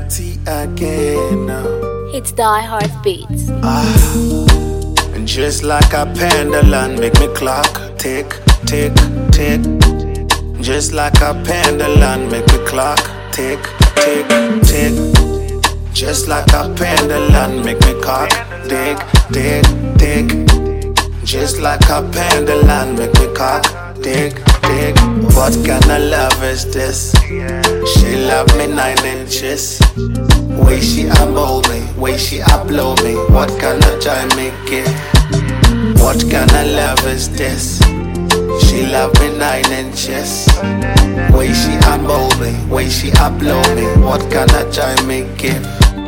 reality again now. It's Die Hard Beats. And just like a pendulum, make me clock tick, tick, tick. Just like a pendulum, make me clock tick, tick, tick. Just like a pendulum, make me cock dig, dig, dig. Just like a pendulum, make me cock dig, dig. What kind of love is this? She love me 9 inches. Way she unbowl me, way she upload me. What kind of joy me give? What kind of love is this? She love me 9 inches. Way she unbowl me, way she upload me. What kind of joy me give?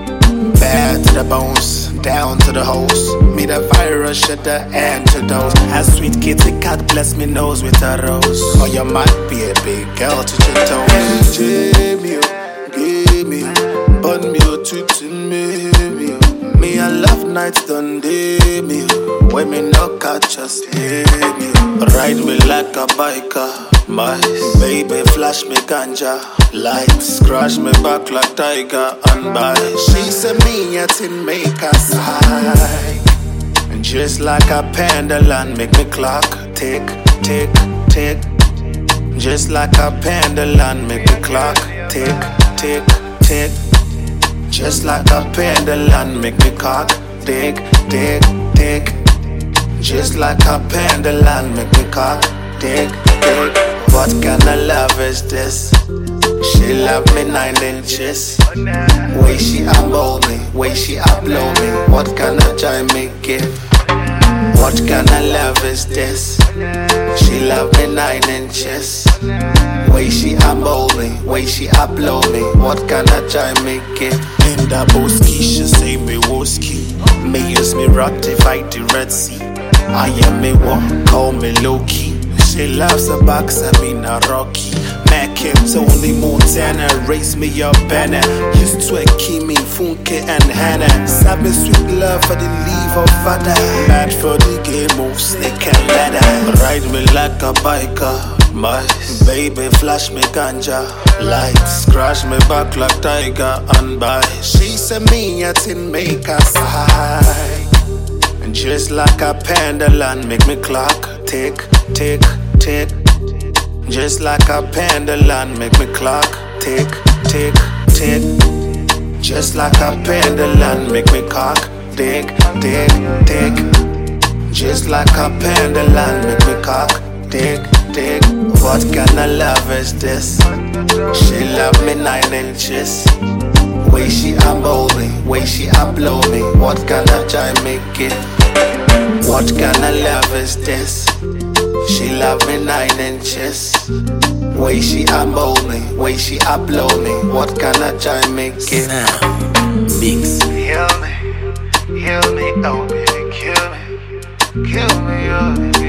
Bad to the bones, down to the hose. Me the virus, shit the antidote. As sweet kitty cat bless me nose with a rose. Or you might be a big girl to your toes. Jamie, give me, bun me or tweet me. Me I love nights done day me. When me no catch us me. Ride me like a biker. My baby flash me ganja. Lights scratch me back like tiger and bite. She said me yet in make us high. And just like a pendulum make me clock tick, tick, tick. Just like a pendulum make me clock tick, tick, tick. Just like a pendulum make me cock dig, dig, dig. Just like a pendulum make me cock dig, dig. What kind of love is this? She love me 9 inches. Way she unbowl me, way she upload me. What kind of joy me give? What kind of love is this? She love me 9 inches. Way she unbowl me, way she upload me. What kind of joy me give? In the boski, she say me woski. Me use me ratify the Red Sea. I am me one, call me low-key. She loves a box, I mean a Rocky. Mac him Tony Montana, raise me up banner. Used to a Kimi, Funke and Hannah. Sabe sweet love for the leave of father. Mad for the game of snake and ladder. Ride me like a biker. My baby flash me ganja. Lights scratch me back like tiger and bite. She said me yet in make us high. And just like a pendulum make me clock tick, tick, tick. Just like a pendulum make me clock tick, tick, tick. Just like a pendulum make me cock dig, dig, dig. Just like a pendulum make me cock dig, dig. What kind of love is this? She love me 9 inches. Way she unbowl me, way she upload me. What kind of joy me give? What kind of love is this? She love me 9 inches. Way she unbowl me, way she upload me. What kind of joy me give? Mix. Heal me, oh baby, kill me, oh baby.